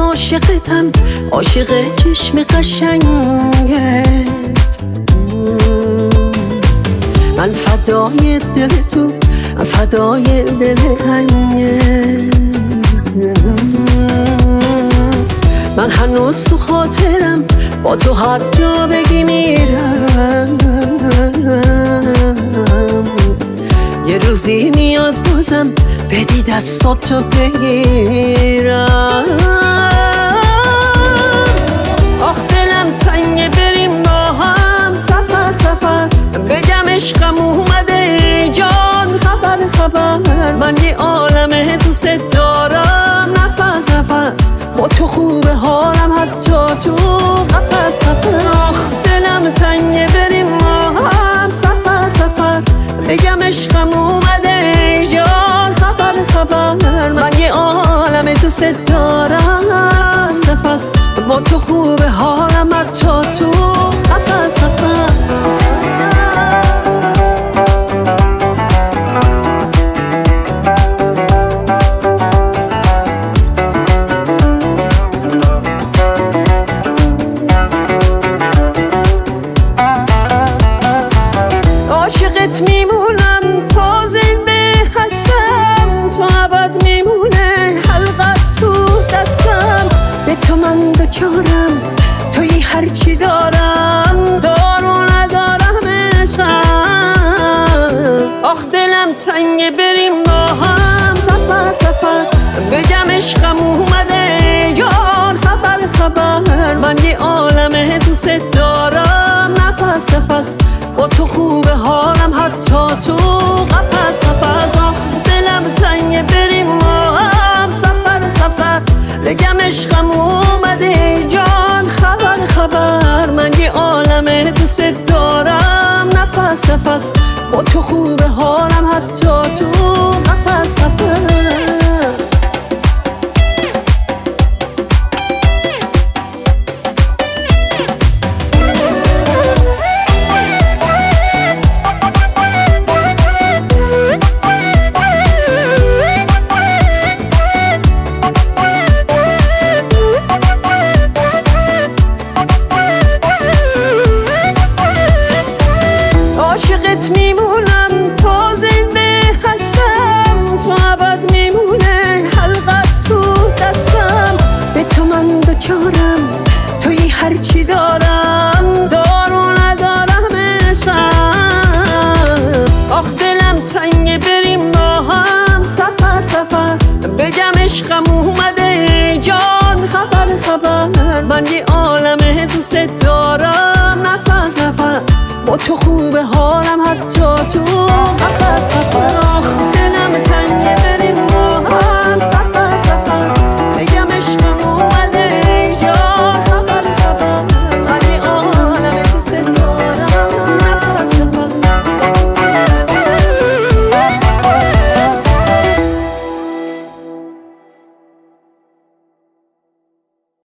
عاشقتم، عاشق چشم قشنگت. من فدای دل تو، من فدای دل تنگت. من هنوز تو خاطرم، با تو هر جا بگی میرم. یه روزی میاد بازم بدی دستاتو بگیرم. آخ دلم تنگه بریم با هم سفر سفر، بگم عشقم اومده جان خبر. من یه عالمه دوست دارم، نفس نفس با تو خوبه حالم حتی تو قفس. آخ دلم تنگه بریم با هم سفر سفر، بگم عشقم اومده جان خبر. من یه عالم دوست دارم، نفس با تو خوبه حالم حتی تو قفس. عاشقت میمونم تا زنده هستم، تو ابد میمونه حلقت تو دستم. به تو من دوچارم، توی هرچی دارم، دارو ندارم عشقم. آخ دلم تنگه بریم با هم سفر سفر، بگم عشقم اومده جان خبر. من یه عالمه دوست دارم، نفس نفس با تو خوبه حالم حتی تو قفس. آخ دلم تنگه بریم با هم سفر سفر، بگم عشقم اومده جان خبر. من یه عالمه دوست دارم، نفس نفس با تو خوبه حالم حتی تو قفس. عاشقت میمونم تا زنده هستم، تو ابد میمونه حلقت تو دستم. به تو من دوچارم، توی هرچی دارم، دارو ندارم عشقم. آخ دلم تنگه بریم با هم سفر سفر، بگم عشقم اومده جان خبر. من یه عالمه دوست دارم، نفس نفس با تو خوبه حالم حتی تو قفس.